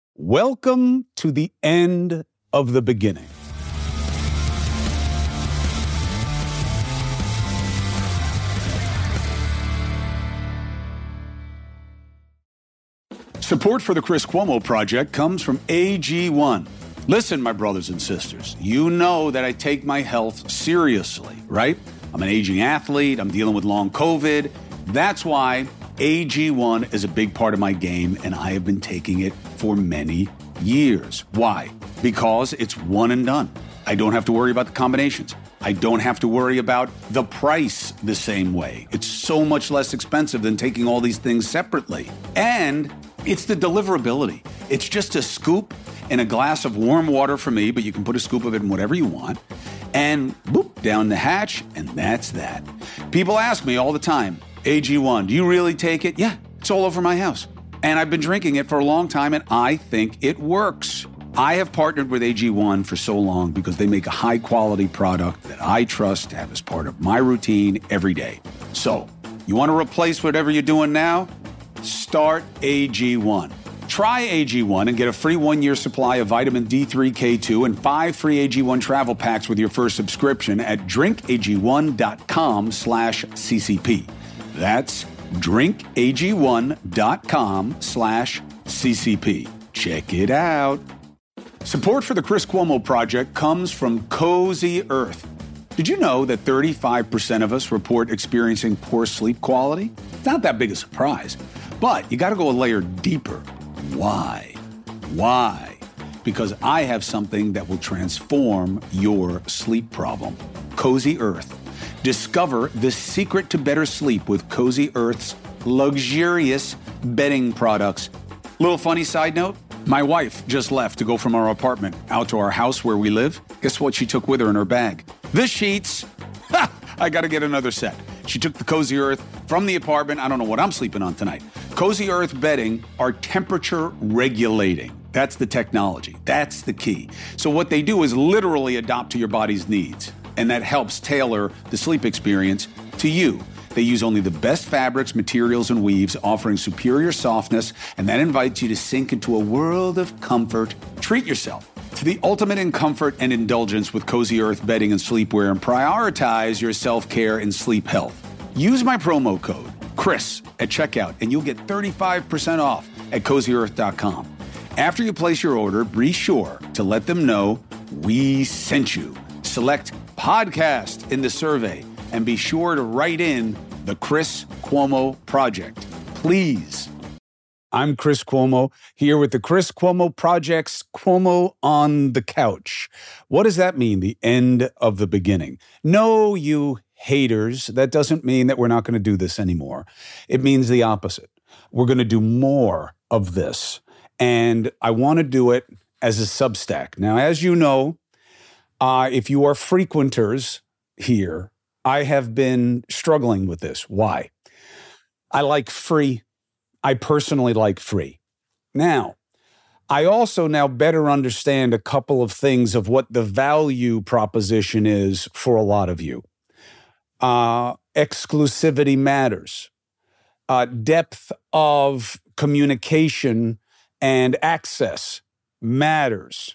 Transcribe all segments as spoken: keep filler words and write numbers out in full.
Welcome to the end of the beginning. Support for the Chris Cuomo Project comes from A G one. Listen, my brothers and sisters, you know that I take my health seriously, right? I'm an aging athlete. I'm dealing with long COVID. That's why A G one is a big part of my game, and I have been taking it for many years. Why? Because it's one and done. I don't have to worry about the combinations. I don't have to worry about the price the same way. It's so much less expensive than taking all these things separately. And it's the deliverability. It's just a scoop in a glass of warm water for me, but you can put a scoop of it in whatever you want. And boop, down the hatch, and that's that. People ask me all the time, A G one, do you really take it? Yeah, it's all over my house. And I've been drinking it for a long time, and I think it works. I have partnered with A G one for so long because they make a high-quality product that I trust to have as part of my routine every day. So, you want to replace whatever you're doing now? Start A G one. Try A G one and get a free one-year supply of vitamin D three K two and five free A G one travel packs with your first subscription at drinkag1.com slash CCP. That's drinkag1.com slash CCP. Check it out. Support for the Chris Cuomo Project comes from Cozy Earth. Did you know that thirty-five percent of us report experiencing poor sleep quality? It's not that big a surprise, but you got to go a layer deeper. Why? Why? Because I have something that will transform your sleep problem. Cozy Earth. Discover the secret to better sleep with Cozy Earth's luxurious bedding products. Little funny side note, my wife just left to go from our apartment out to our house where we live. Guess what she took with her in her bag? The sheets. Ha! I got to get another set. She took the Cozy Earth from the apartment. I don't know what I'm sleeping on tonight. Cozy Earth bedding are temperature regulating. That's the technology. That's the key. So what they do is literally adapt to your body's needs. And that helps tailor the sleep experience to you. They use only the best fabrics, materials, and weaves, offering superior softness, and that invites you to sink into a world of comfort. Treat yourself to the ultimate in comfort and indulgence with Cozy Earth bedding and sleepwear, and prioritize your self-care and sleep health. Use my promo code, Chris, at checkout, and you'll get thirty-five percent off at cozy earth dot com. After you place your order, be sure to let them know we sent you. Select podcast in the survey and be sure to write in the Chris Cuomo Project. Please. I'm Chris Cuomo here with the Chris Cuomo Project's Cuomo on the Couch. What does that mean? The end of the beginning. No, you haters, that doesn't mean that we're not going to do this anymore. It means the opposite. We're going to do more of this. And I want to do it as a Substack. Now, as you know, uh, if you are frequenters here, I have been struggling with this. Why? I like free. I personally like free. Now, I also now better understand a couple of things of what the value proposition is for a lot of you. Uh, exclusivity matters. Uh, depth of communication and access matters.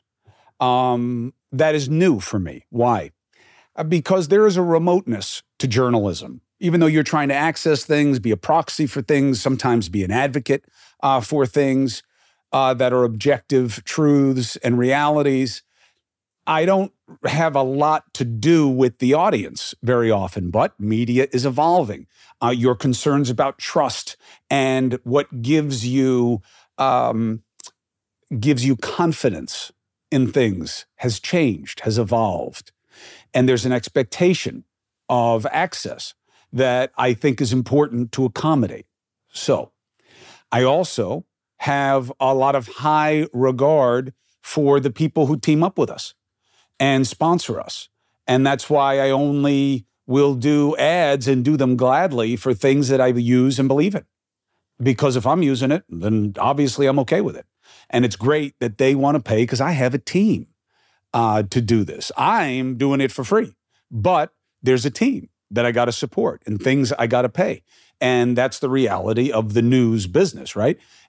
Um, that is new for me. Why? Because there is a remoteness to journalism. Even though you're trying to access things, be a proxy for things, sometimes be an advocate uh, for things uh, that are objective truths and realities, I don't have a lot to do with the audience very often, but media is evolving. Uh, your concerns about trust and what gives you um, gives you confidence in things has changed, has evolved. And there's an expectation of access that I think is important to accommodate. So I also have a lot of high regard for the people who team up with us and sponsor us. And that's why I only will do ads and do them gladly for things that I use and believe in. Because if I'm using it, then obviously I'm okay with it. And it's great that they want to pay because I have a team uh, to do this. I'm doing it for free, but there's a team that I got to support and things I got to pay. And that's the reality of the news business, right?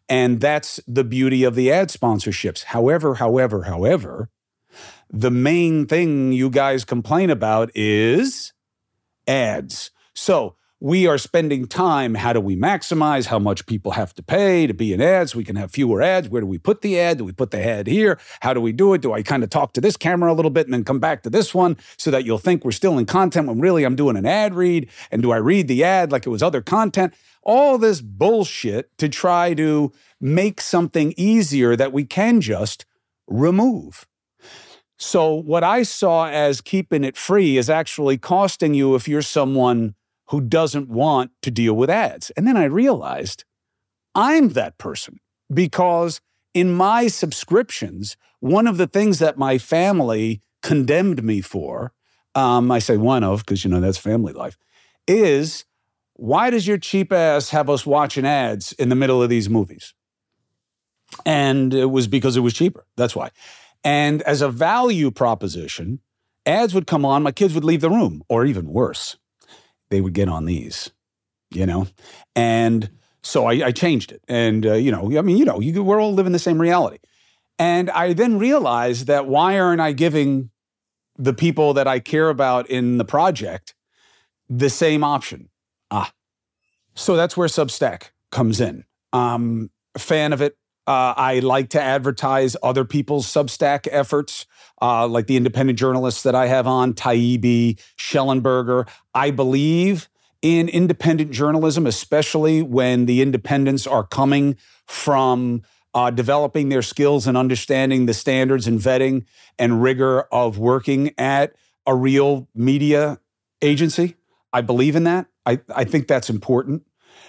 And that's the beauty of the ad sponsorships. However, however, however, the main thing you guys complain about is ads. So we are spending time. How do we maximize how much people have to pay to be in ads? We can have fewer ads. Where do we put the ad? Do we put the ad here? How do we do it? Do I kind of talk to this camera a little bit and then come back to this one so that you'll think we're still in content when really I'm doing an ad read? And do I read the ad like it was other content? All this bullshit to try to make something easier that we can just remove. So what I saw as keeping it free is actually costing you if you're someone who doesn't want to deal with ads. And then I realized I'm that person because in my subscriptions, one of the things that my family condemned me for, um, I say one of, because, you know, that's family life, is why does your cheap ass have us watching ads in the middle of these movies? And it was because it was cheaper. That's why. And as a value proposition, ads would come on, my kids would leave the room, or even worse, they would get on these, you know? And so I, I changed it. And, uh, you know, I mean, you know, you, we're all living the same reality. And I then realized that why aren't I giving the people that I care about in the project the same option? Ah, so that's where Substack comes in. Um, a fan of it. Uh, I like to advertise other people's Substack efforts, uh, like the independent journalists that I have on, Taibbi, Schellenberger. I believe in independent journalism, especially when the independents are coming from uh, developing their skills and understanding the standards and vetting and rigor of working at a real media agency. I believe in that. I, I think that's important.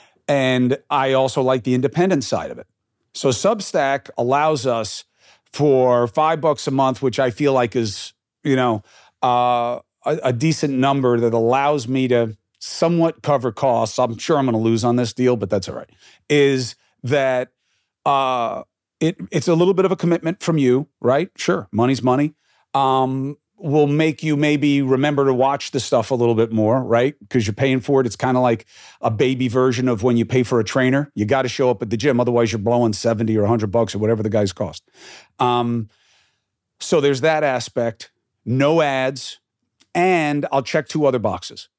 And I also like the independent side of it. So Substack allows us for five bucks a month, which I feel like is, you know, uh, a, a decent number that allows me to somewhat cover costs. I'm sure I'm going to lose on this deal, but that's all right. Is that uh, it? It's a little bit of a commitment from you, right? Sure, money's money. Um, will make you maybe remember to watch the stuff a little bit more, right? Because you're paying for it. It's kind of like a baby version of when you pay for a trainer. You got to show up at the gym. Otherwise, you're blowing seventy or one hundred bucks or whatever the guys cost. Um, so there's that aspect. No ads. And I'll check two other boxes.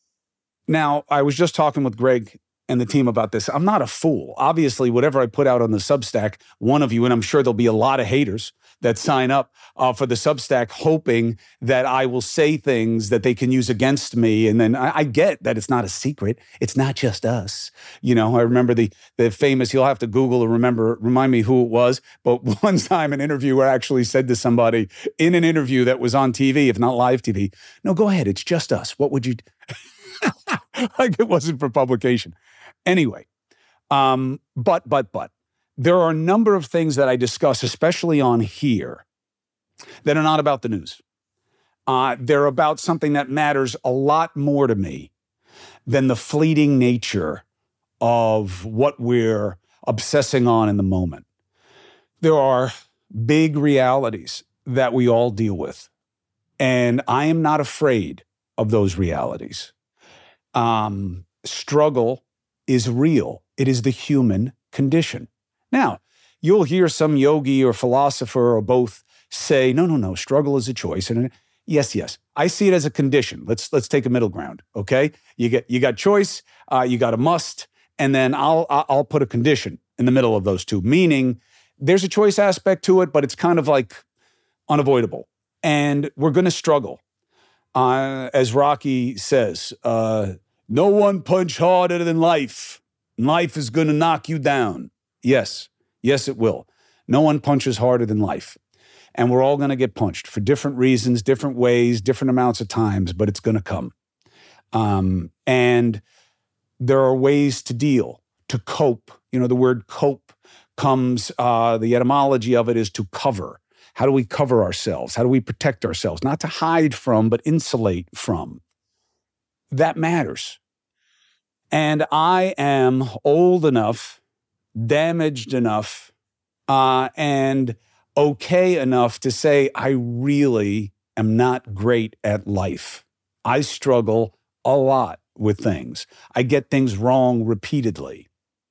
Now, I was just talking with Greg and the team about this. I'm not a fool. Obviously, whatever I put out on the Substack, one of you, and I'm sure there'll be a lot of haters that sign up uh, for the Substack hoping that I will say things that they can use against me. And then I, I get that it's not a secret. It's not just us. You know, I remember the the famous, you'll have to Google and remember, remind me who it was. But one time an interviewer actually said to somebody in an interview that was on T V, if not live T V, no, go ahead. It's just us. What would you do? Like it wasn't for publication. Anyway, um, but, but, but, there are a number of things that I discuss, especially on here, that are not about the news. Uh, they're about something that matters a lot more to me than the fleeting nature of what we're obsessing on in the moment. There are big realities that we all deal with, and I am not afraid of those realities. Um, struggle is real. It is the human condition. Now, you'll hear some yogi or philosopher or both say, no, no, no, struggle is a choice. And yes, yes, I see it as a condition. Let's let's take a middle ground, okay? You get you got choice, uh, you got a must, and then I'll I'll put a condition in the middle of those two, meaning there's a choice aspect to it, but it's kind of like unavoidable. And we're going to struggle. Uh, as Rocky says, uh, no one punch harder than life. Life is going to knock you down. Yes, yes, it will. No one punches harder than life. And we're all going to get punched for different reasons, different ways, different amounts of times, but it's going to come. Um, and there are ways to deal, to cope. You know, the word cope comes, uh, the etymology of it is to cover. How do we cover ourselves? How do we protect ourselves? Not to hide from, but insulate from. That matters. And I am old enough, damaged enough, uh, and okay enough to say I really am not great at life. I struggle a lot with things. I get things wrong repeatedly.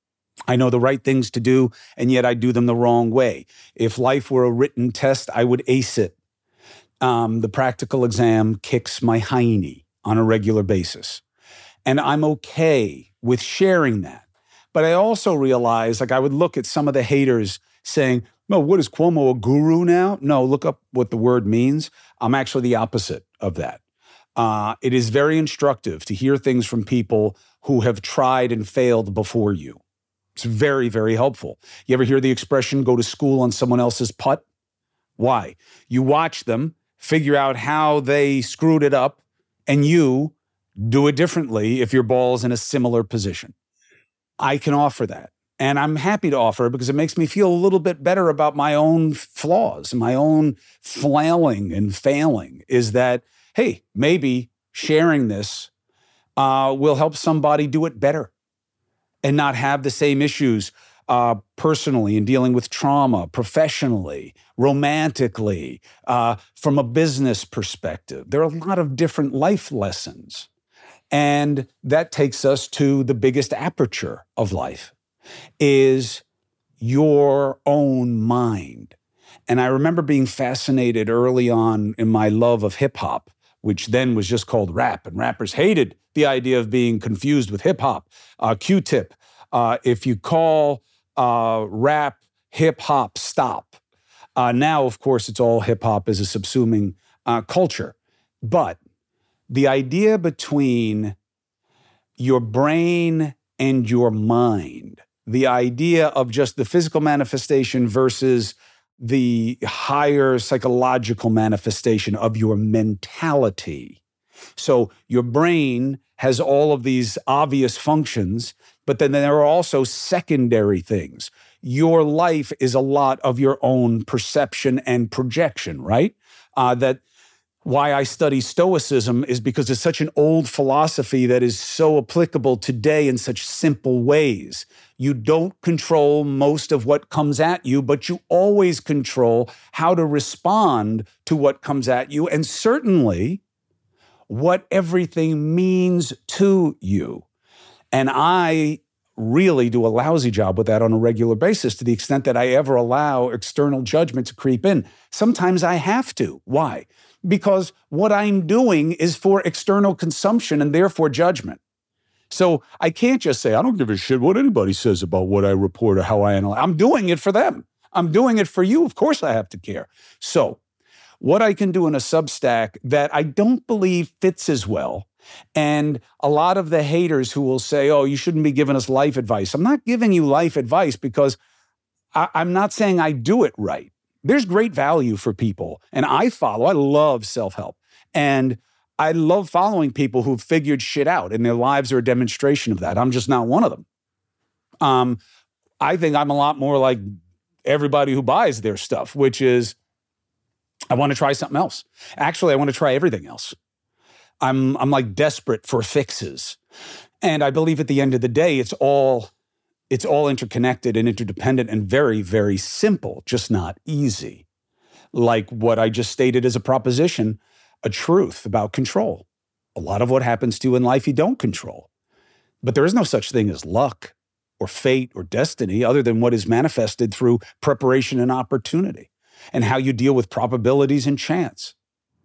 I know the right things to do, and yet I do them the wrong way. If life were a written test, I would ace it. Um, the practical exam kicks my hiney on a regular basis. And I'm okay with sharing that. But I also realize, like, I would look at some of the haters saying, no, what is Cuomo, a guru now? No, look up what the word means. I'm actually the opposite of that. Uh, it is very instructive to hear things from people who have tried and failed before you. It's very, very helpful. You ever hear the expression, go to school on someone else's putt? Why? You watch them, figure out how they screwed it up, and you do it differently if your ball's in a similar position. I can offer that. And I'm happy to offer it because it makes me feel a little bit better about my own flaws, my own flailing and failing, is that, hey, maybe sharing this uh, will help somebody do it better and not have the same issues uh, personally in dealing with trauma, professionally, romantically, uh, from a business perspective. There are a lot of different life lessons. And that takes us to the biggest aperture of life, is your own mind. And I remember being fascinated early on in my love of hip hop, which then was just called rap. And rappers hated the idea of being confused with hip hop. Uh, Q-Tip, uh, if you call uh, rap hip hop, stop. Uh, now, of course, it's all hip hop as a subsuming uh, culture. But the idea between your brain and your mind, the idea of just the physical manifestation versus the higher psychological manifestation of your mentality. So your brain has all of these obvious functions, but then there are also secondary things. Your life is a lot of your own perception and projection, right? Uh, that Why I study Stoicism is because it's such an old philosophy that is so applicable today in such simple ways. You don't control most of what comes at you, but you always control how to respond to what comes at you, and certainly what everything means to you. And I really do a lousy job with that on a regular basis, to the extent that I ever allow external judgment to creep in. Sometimes I have to. Why? Because what I'm doing is for external consumption and therefore judgment. So I can't just say, I don't give a shit what anybody says about what I report or how I analyze. I'm doing it for them. I'm doing it for you. Of course I have to care. So what I can do in a Substack that I don't believe fits as well, and a lot of the haters who will say, oh, you shouldn't be giving us life advice. I'm not giving you life advice because I- I'm not saying I do it right. There's great value for people. And I follow, I love self-help. And I love following people who've figured shit out, and their lives are a demonstration of that. I'm just not one of them. Um, I think I'm a lot more like everybody who buys their stuff, which is, I want to try something else. Actually, I want to try everything else. I'm, I'm like desperate for fixes. And I believe at the end of the day, it's all It's all interconnected and interdependent and very, very simple, just not easy. Like what I just stated as a proposition, a truth about control. A lot of what happens to you in life you don't control. But there is no such thing as luck or fate or destiny other than what is manifested through preparation and opportunity and how you deal with probabilities and chance.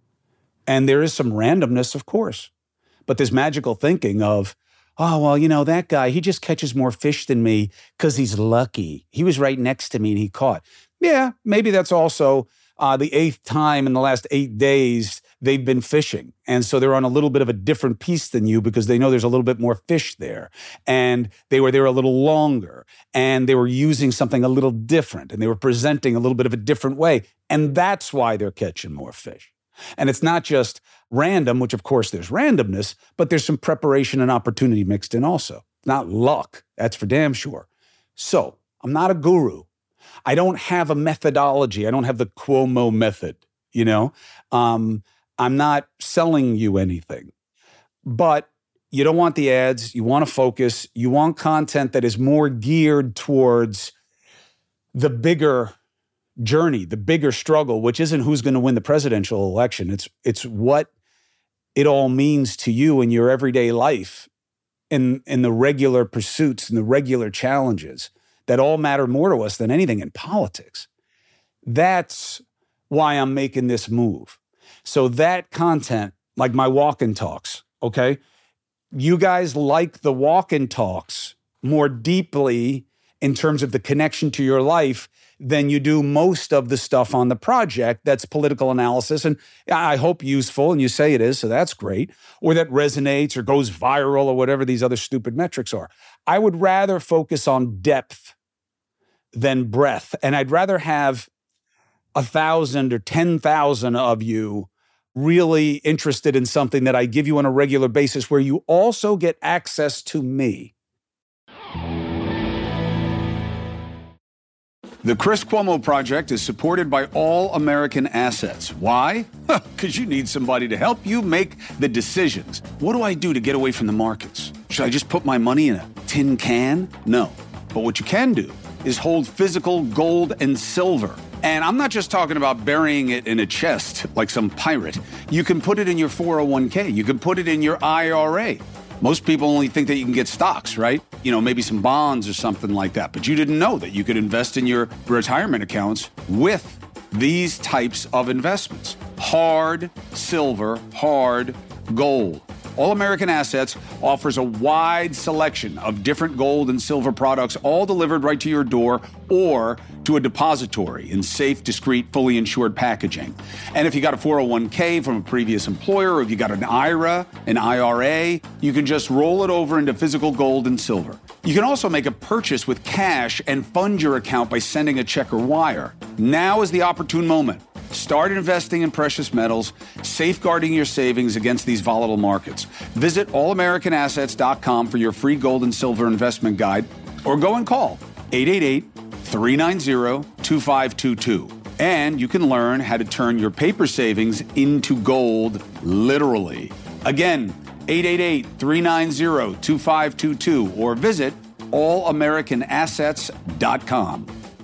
And there is some randomness, of course. But this magical thinking of, oh, well, you know, that guy, he just catches more fish than me because he's lucky. He was right next to me and he caught. Yeah, maybe that's also uh, the eighth time in the last eight days they've been fishing. And so they're on a little bit of a different piece than you because they know there's a little bit more fish there. And they were there a little longer. And they were using something a little different. And they were presenting a little bit of a different way. And that's why they're catching more fish. And it's not just random, which of course there's randomness, but there's some preparation and opportunity mixed in also. Not luck, that's for damn sure. So I'm not a guru. I don't have a methodology. I don't have the Cuomo method, you know? Um, I'm not selling you anything. But you don't want the ads. You want to focus. You want content that is more geared towards the bigger journey, the bigger struggle, which isn't who's going to win the presidential election. It's it's what it all means to you in your everyday life in, in the regular pursuits and the regular challenges that all matter more to us than anything in politics. That's why I'm making this move. So that content, like my walk-in talks, okay? You guys like the walk-in talks more deeply in terms of the connection to your life than you do most of the stuff on the project that's political analysis, and I hope useful, and you say it is, so that's great, or that resonates or goes viral or whatever these other stupid metrics are. I would rather focus on depth than breadth, and I'd rather have a thousand or ten thousand of you really interested in something that I give you on a regular basis where you also get access to me. The Chris Cuomo Project is supported by All American Assets. Why? Because you need somebody to help you make the decisions. What do I do to get away from the markets? Should I just put my money in a tin can? No. But what you can do is hold physical gold and silver. And I'm not just talking about burying it in a chest like some pirate. You can put it in your four oh one k. You can put it in your I R A. Most people only think that you can get stocks, right? You know, maybe some bonds or something like that. But you didn't know that you could invest in your retirement accounts with these types of investments. Hard silver, hard gold. All American Assets offers a wide selection of different gold and silver products, all delivered right to your door or to a depository in safe, discreet, fully insured packaging. And if you got a four oh one k from a previous employer, or if you got an I R A, an I R A, you can just roll it over into physical gold and silver. You can also make a purchase with cash and fund your account by sending a check or wire. Now is the opportune moment. Start investing in precious metals, safeguarding your savings against these volatile markets. Visit all american assets dot com for your free gold and silver investment guide, or go and call eight eight eight, three nine zero, two five two two. And you can learn how to turn your paper savings into gold, literally. Again, eight eight eight, three nine zero, two five two two, or visit all american assets dot com.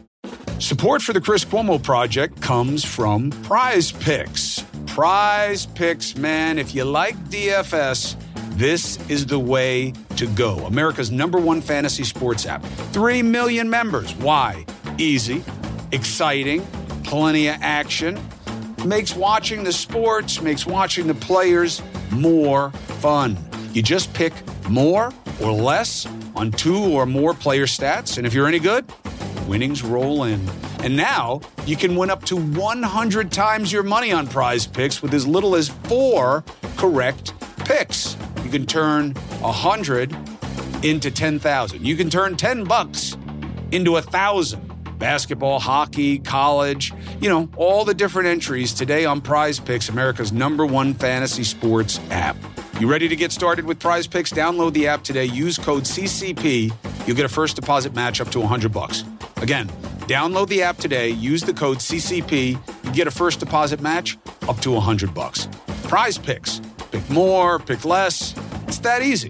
Support for the Chris Cuomo Project comes from Prize Picks. Prize Picks, man, if you like D F S, this is the way to go. America's number one fantasy sports app. Three million members. Why? Easy, exciting, plenty of action. Makes watching the sports, makes watching the players more fun. You just pick more or less on two or more player stats, and if you're any good, winnings roll in. And now you can win up to one hundred times your money on Prize Picks with as little as four correct picks. You can turn one hundred into ten thousand. You can turn ten bucks into one thousand. Basketball, hockey, college, you know, all the different entries today on Prize Picks, America's number one fantasy sports app. You ready to get started with Prize Picks? Download the app today. Use code C C P. You'll get a first deposit match up to one hundred bucks. Again, download the app today. Use the code C C P. You get a first deposit match up to one hundred bucks. Prize Picks. Pick more, pick less. It's that easy.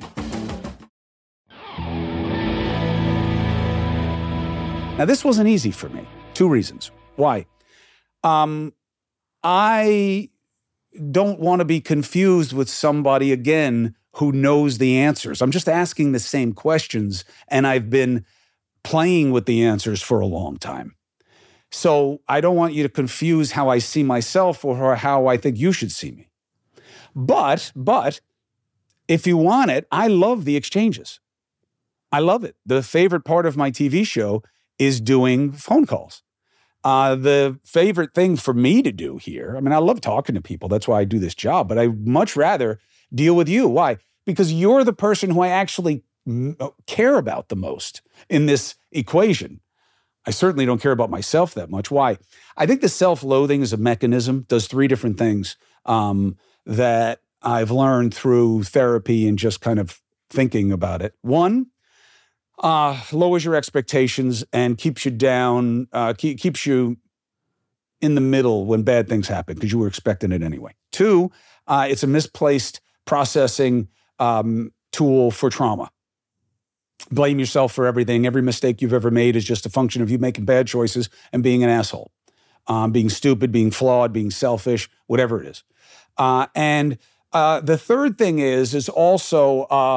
Now, this wasn't easy for me. Two reasons. Why? Um, I don't want to be confused with somebody, again, who knows the answers. I'm just asking the same questions, and I've been playing with the answers for a long time. So I don't want you to confuse how I see myself or how I think you should see me. But, but, if you want it, I love the exchanges. I love it. The favorite part of my T V show is doing phone calls. Uh, the favorite thing for me to do here, I mean, I love talking to people. That's why I do this job, but I'd much rather deal with you. Why? Because you're the person who I actually care about the most in this equation. I certainly don't care about myself that much. Why? I think the self-loathing is a mechanism, does three different things um, that I've learned through therapy and just kind of thinking about it. One, uh, lowers your expectations and keeps you down, uh, keep, keeps you in the middle when bad things happen because you were expecting it anyway. Two, uh, it's a misplaced processing um, tool for trauma. Blame yourself for everything. Every mistake you've ever made is just a function of you making bad choices and being an asshole, um, being stupid, being flawed, being selfish, whatever it is. Uh, and uh, the third thing is, is also uh,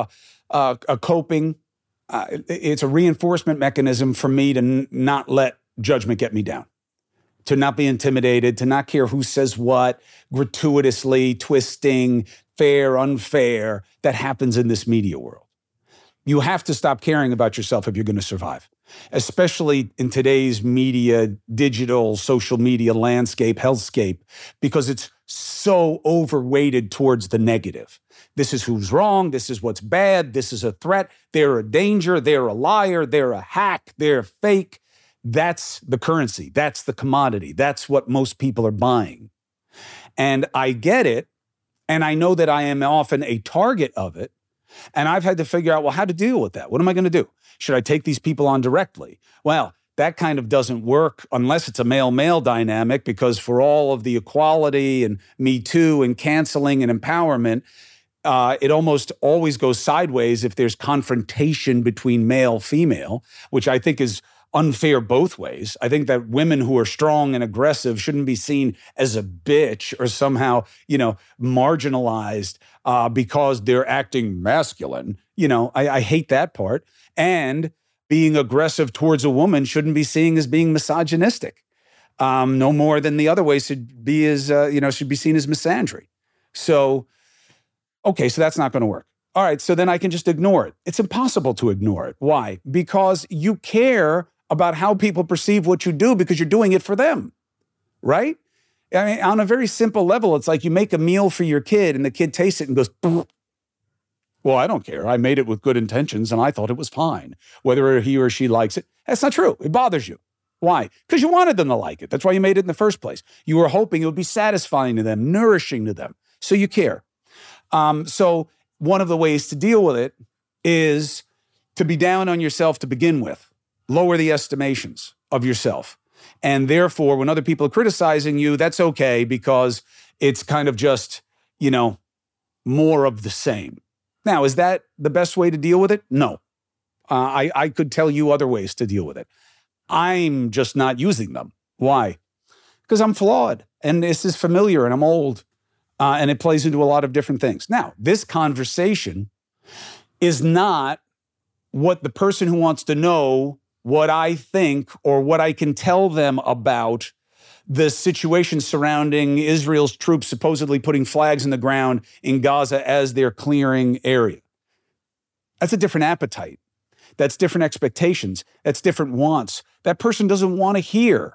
uh, a coping. Uh, it's a reinforcement mechanism for me to n- not let judgment get me down, to not be intimidated, to not care who says what, gratuitously, twisting, fair, unfair, that happens in this media world. You have to stop caring about yourself if you're going to survive, especially in today's media, digital, social media landscape, healthscape, because it's so overweighted towards the negative. This is who's wrong. This is what's bad. This is a threat. They're a danger. They're a liar. They're a hack. They're fake. That's the currency. That's the commodity. That's what most people are buying. And I get it. And I know that I am often a target of it. And I've had to figure out, well, how to deal with that. What am I going to do? Should I take these people on directly? Well, that kind of doesn't work unless it's a male-male dynamic, because for all of the equality and Me Too and canceling and empowerment, uh, it almost always goes sideways if there's confrontation between male-female, which I think is unfair both ways. I think that women who are strong and aggressive shouldn't be seen as a bitch or somehow, you know, marginalized uh, because they're acting masculine. You know, I, I hate that part. And being aggressive towards a woman shouldn't be seen as being misogynistic. Um, no more than the other way should be as, uh, you know, should be seen as misandry. So, okay, so that's not going to work. All right, so then I can just ignore it. It's impossible to ignore it. Why? Because you care about how people perceive what you do because you're doing it for them, right? I mean, on a very simple level, it's like you make a meal for your kid and the kid tastes it and goes, well, I don't care. I made it with good intentions and I thought it was fine. Whether he or she likes it, that's not true. It bothers you. Why? Because you wanted them to like it. That's why you made it in the first place. You were hoping it would be satisfying to them, nourishing to them. So you care. Um, so one of the ways to deal with it is to be down on yourself to begin with. Lower the estimations of yourself. And therefore, when other people are criticizing you, that's okay because it's kind of just, you know, more of the same. Now, is that the best way to deal with it? No. Uh, I, I could tell you other ways to deal with it. I'm just not using them. Why? Because I'm flawed and this is familiar and I'm old uh, and it plays into a lot of different things. Now, this conversation is not what the person who wants to know what I think or what I can tell them about the situation surrounding Israel's troops supposedly putting flags in the ground in Gaza as they're clearing area. That's a different appetite. That's different expectations. That's different wants. That person doesn't want to hear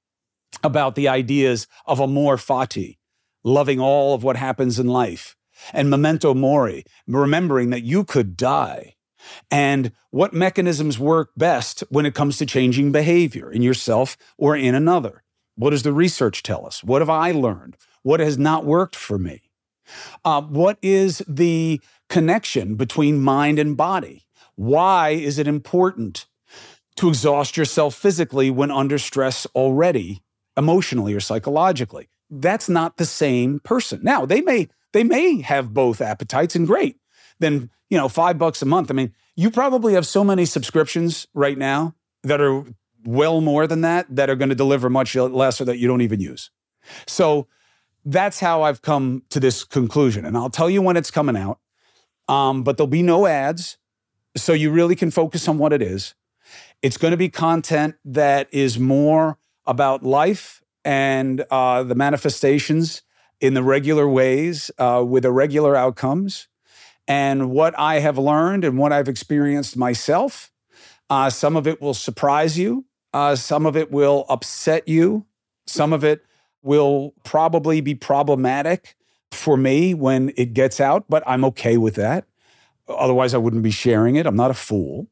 about the ideas of amor fati, loving all of what happens in life, and memento mori, remembering that you could die. And what mechanisms work best when it comes to changing behavior in yourself or in another? What does the research tell us? What have I learned? What has not worked for me? Uh, what is the connection between mind and body? Why is it important to exhaust yourself physically when under stress already, emotionally or psychologically? That's not the same person. Now, they may they may have both appetites, and great. Then, you know, five bucks a month. I mean, you probably have so many subscriptions right now that are well more than that, that are going to deliver much less or that you don't even use. So that's how I've come to this conclusion. And I'll tell you when it's coming out, um, but there'll be no ads. So you really can focus on what it is. It's going to be content that is more about life and uh, the manifestations in the regular ways uh, with irregular outcomes. And what I have learned and what I've experienced myself, uh, some of it will surprise you. Uh, some of it will upset you. Some of it will probably be problematic for me when it gets out, but I'm okay with that. Otherwise, I wouldn't be sharing it. I'm not a fool.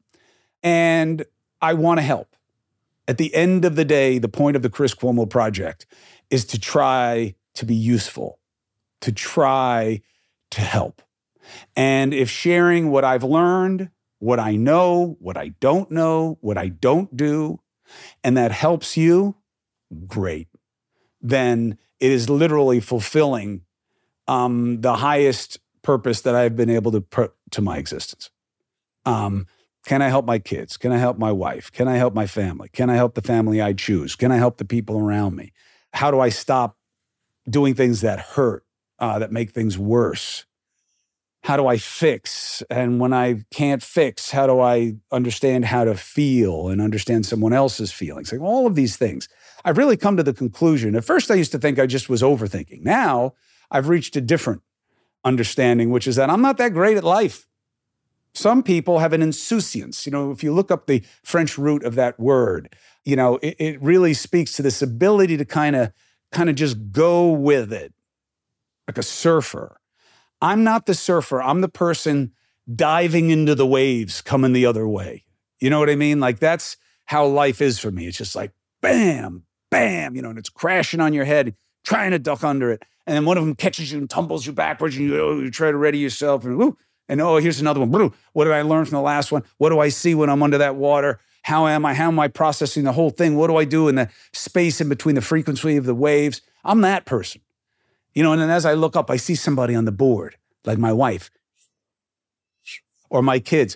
And I want to help. At the end of the day, the point of the Chris Cuomo Project is to try to be useful, to try to help. And if sharing what I've learned, what I know, what I don't know, what I don't do, and that helps you, great. Then it is literally fulfilling um, the highest purpose that I've been able to put to my existence. Um, can I help my kids? Can I help my wife? Can I help my family? Can I help the family I choose? Can I help the people around me? How do I stop doing things that hurt, uh, that make things worse? how do I fix? And when I can't fix, how do I understand how to feel and understand someone else's feelings? Like all of these things. I've really come to the conclusion. At first, I used to think I just was overthinking. Now, I've reached a different understanding, which is that I'm not that great at life. Some people have an insouciance. You know, if you look up the French root of that word, you know, it, it really speaks to this ability to kind of, kind of just go with it, like a surfer. I'm not the surfer. I'm the person diving into the waves coming the other way. You know what I mean? Like that's how life is for me. It's just like, bam, bam, you know, and it's crashing on your head, trying to duck under it. And then one of them catches you and tumbles you backwards and you, oh, you try to ready yourself and whoo, and oh, here's another one. What did I learn from the last one? What do I see when I'm under that water? How am I? How am I processing the whole thing? What do I do in the space in between the frequency of the waves? I'm that person. You know, and then as I look up, I see somebody on the board, like my wife or my kids.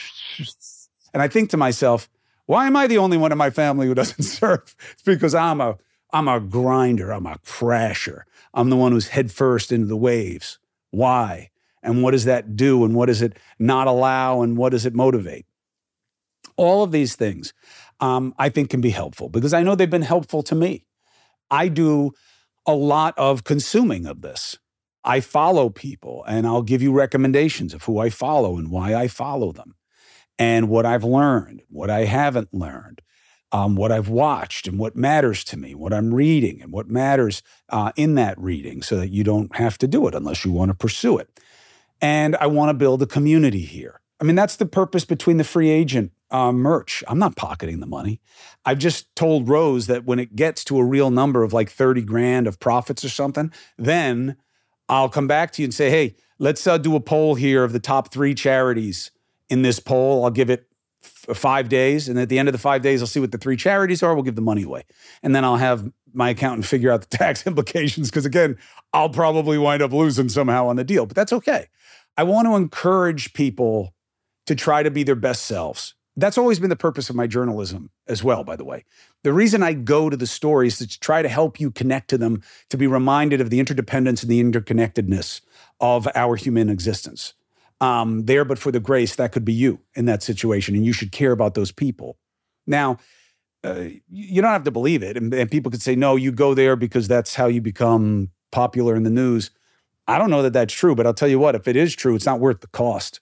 And I think to myself, why am I the only one in my family who doesn't surf? It's because I'm a, I'm a grinder. I'm a crasher. I'm the one who's head first into the waves. Why? And what does that do? And what does it not allow? And what does it motivate? All of these things, um, I think can be helpful because I know they've been helpful to me. I do a lot of consuming of this. I follow people and I'll give you recommendations of who I follow and why I follow them and what I've learned, what I haven't learned, um, what I've watched and what matters to me, what I'm reading and what matters uh, in that reading so that you don't have to do it unless you want to pursue it. And I want to build a community here. I mean, that's the purpose between the free agent uh, merch. I'm not pocketing the money. I've just told Rose that when it gets to a real number of like thirty grand of profits or something, then I'll come back to you and say, hey, let's uh, do a poll here of the top three charities in this poll. I'll give it f- five days. And at the end of the five days, I'll see what the three charities are. We'll give the money away. And then I'll have my accountant figure out the tax implications because, again, I'll probably wind up losing somehow on the deal. But that's okay. I want to encourage people to try to be their best selves. That's always been the purpose of my journalism as well, by the way. The reason I go to the stories is to try to help you connect to them, to be reminded of the interdependence and the interconnectedness of our human existence. Um, there, but for the grace, that could be you in that situation, and you should care about those people. Now, uh, you don't have to believe it, and, and people could say, no, you go there because that's how you become popular in the news. I don't know that that's true, but I'll tell you what, if it is true, it's not worth the cost.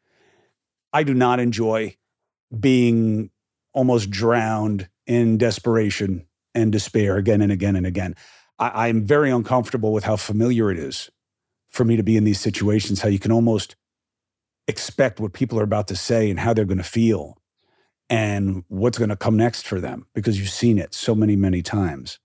I do not enjoy being almost drowned in desperation and despair again and again and again. I, I'm very uncomfortable with how familiar it is for me to be in these situations, how you can almost expect what people are about to say and how they're going to feel and what's going to come next for them because you've seen it so many, many times.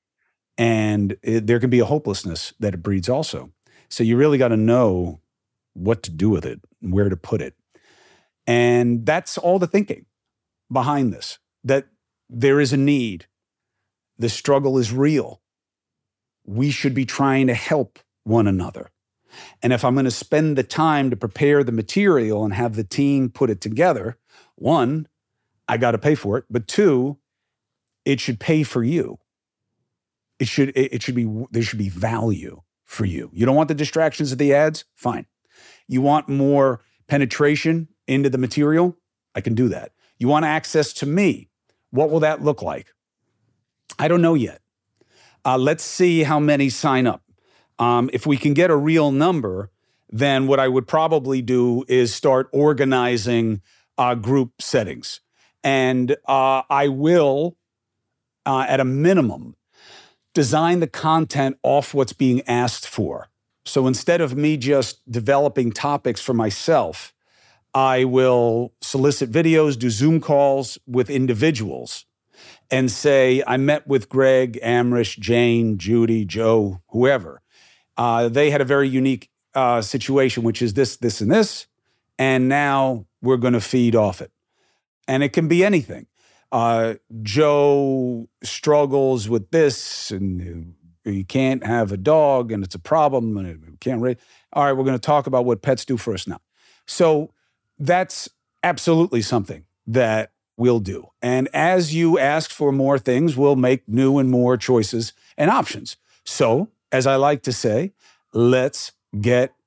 And it, there can be a hopelessness that it breeds also. So you really got to know what to do with it and where to put it. And that's all the thinking behind this, that there is a need. The struggle is real. We should be trying to help one another. And if I'm going to spend the time to prepare the material and have the team put it together, one, I got to pay for it. But two, it should pay for you. It should, it should be, there should be value for you. You don't want the distractions of the ads? Fine. You want more penetration into the material? I can do that. You want access to me? What will that look like? I don't know yet. Uh, let's see how many sign up. Um, if we can get a real number, then what I would probably do is start organizing uh, group settings. And uh, I will, uh, at a minimum, design the content off what's being asked for. So instead of me just developing topics for myself, I will solicit videos, do Zoom calls with individuals and say, I met with Greg, Amrish, Jane, Judy, Joe, whoever. Uh, they had a very unique uh, situation, which is this, this, and this, and now we're going to feed off it. And it can be anything. Uh, Joe struggles with this, and you can't have a dog, and it's a problem, and you can't raise. All right, we're going to talk about what pets do for us now. So that's absolutely something that we'll do. And as you ask for more things, we'll make new and more choices and options. So, as I like to say, let's get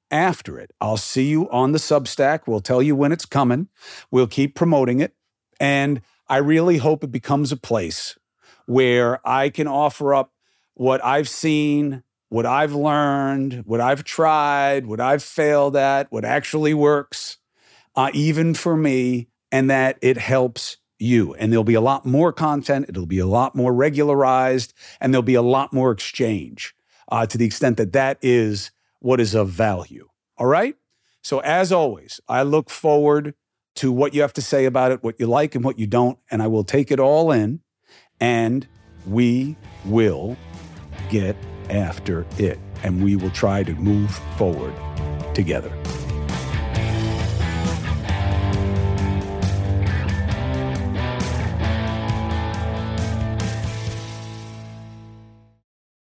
after it. I'll see you on the Substack. We'll tell you when it's coming. We'll keep promoting it. And I really hope it becomes a place where I can offer up what I've seen, what I've learned, what I've tried, what I've failed at, what actually works, uh, even for me, and that it helps you. And there'll be a lot more content. It'll be a lot more regularized, and there'll be a lot more exchange uh, to the extent that that is what is of value. All right? So as always, I look forward to what you have to say about it, what you like and what you don't, and I will take it all in, and we will get after it, and we will try to move forward together.